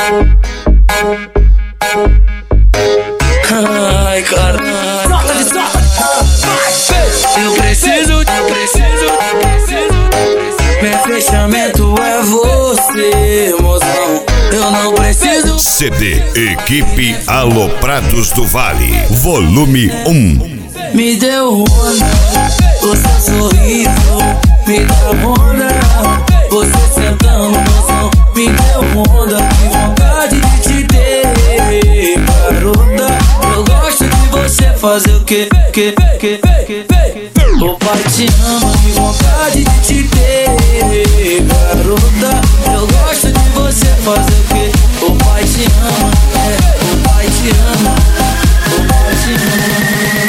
Ai, caralho. Eu preciso. Meu fechamento é você, mozão. Eu não preciso. CD Equipe Aloprados do Vale, volume 1. Me deu onda, o seu sorriso me deu onda. Você sentando, mozão, me deu onda. Que vontade de te ter, garota. Eu gosto de você fazer o que? O pai te ama, que vontade de te ter, garota. Eu gosto de você fazer o que? O pai te ama, o pai te ama, o pai te ama.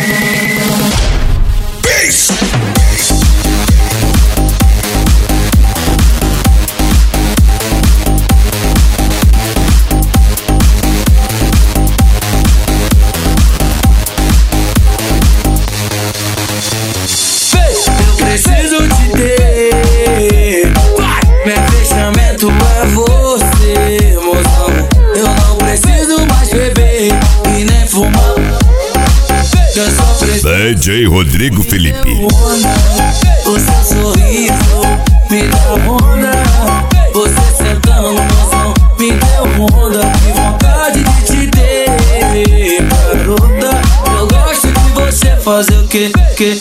Preciso te ter. Meu fechamento é você, mozão. Eu não preciso mais beber e nem fumar. Eu só preciso DJ Rodrigo Felipe. O seu sorriso me dá onda. Você sentando, mozão, me deu onda. Que vontade de te ter, garota. Eu gosto de você fazer o que?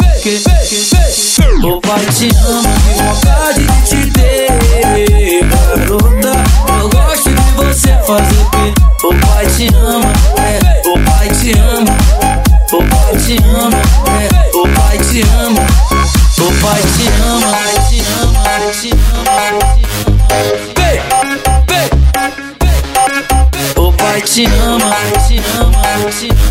O pai te ama, que vontade de te ter, garota. Eu gosto de você fazer o que? O pai te ama, o pai te ama. O pai te ama, o pai te ama. O pai te ama, te ama, te ama. O pai te ama, te ama, te ama.